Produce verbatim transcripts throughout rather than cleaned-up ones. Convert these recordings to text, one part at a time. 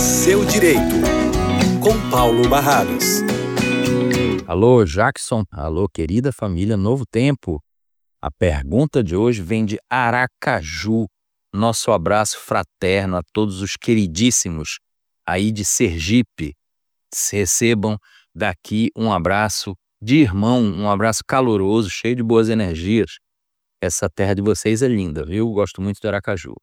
Seu Direito, com Paulo Barradas. Alô, Jackson. Alô, querida família Novo Tempo. A pergunta de hoje vem de Aracaju. Nosso abraço fraterno a todos os queridíssimos aí de Sergipe. Recebam daqui um abraço de irmão, um abraço caloroso, cheio de boas energias. Essa terra de vocês é linda, viu? Gosto muito de Aracaju.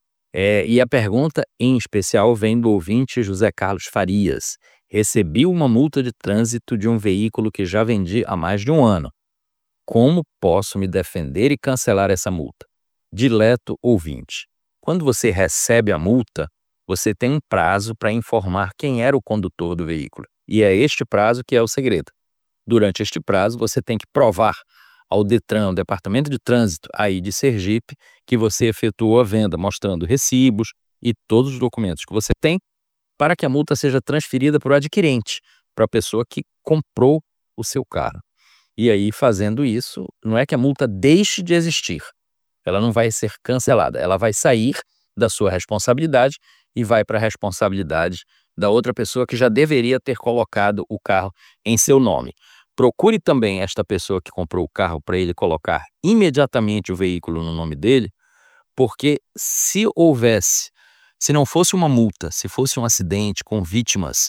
É, e a pergunta em especial vem do ouvinte José Carlos Farias. Recebi uma multa de trânsito de um veículo que já vendi há mais de um ano. Como posso me defender e cancelar essa multa? Dileto ouvinte, quando você recebe a multa, você tem um prazo para informar quem era o condutor do veículo. E é este prazo que é o segredo. Durante este prazo, você tem que provar ao Detran, o Departamento de Trânsito aí de Sergipe, que você efetuou a venda, mostrando recibos e todos os documentos que você tem, para que a multa seja transferida para o adquirente, para a pessoa que comprou o seu carro. E aí, fazendo isso, não é que a multa deixe de existir. Ela não vai ser cancelada, ela vai sair da sua responsabilidade e vai para a responsabilidade da outra pessoa que já deveria ter colocado o carro em seu nome. Procure também esta pessoa que comprou o carro para ele colocar imediatamente o veículo no nome dele, porque se houvesse, se não fosse uma multa, se fosse um acidente com vítimas,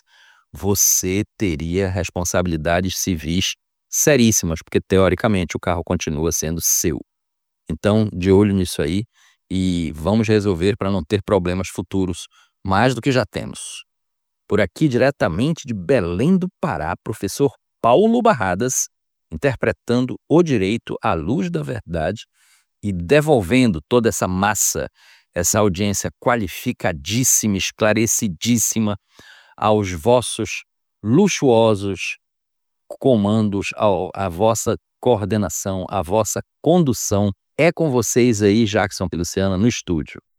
você teria responsabilidades civis seríssimas, porque teoricamente o carro continua sendo seu. Então, de olho nisso aí e vamos resolver para não ter problemas futuros, mais do que já temos. Por aqui, diretamente de Belém do Pará, professor Paulo Barradas, interpretando o direito à luz da verdade e devolvendo toda essa massa, essa audiência qualificadíssima, esclarecidíssima aos vossos luxuosos comandos, ao, à vossa coordenação, à vossa condução. É com vocês aí, Jackson e Luciana, no estúdio.